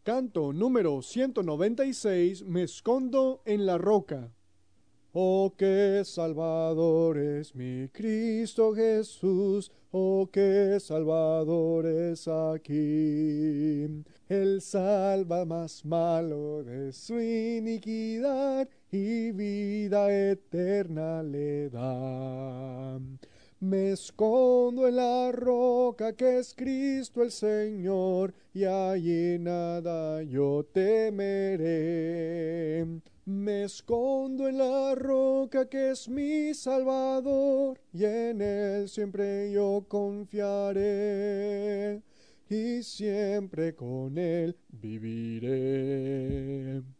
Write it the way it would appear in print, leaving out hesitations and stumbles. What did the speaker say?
Canto número 196. Me escondo en la roca. Oh, qué Salvador es mi Cristo Jesús, oh, qué Salvador es aquí. Él salva al más malo de su iniquidad y vida eterna le da. Me escondo en la roca que es Cristo el Señor, y allí nada yo temeré. Me escondo en la roca que es mi Salvador, y en él siempre yo confiaré, y siempre con él viviré.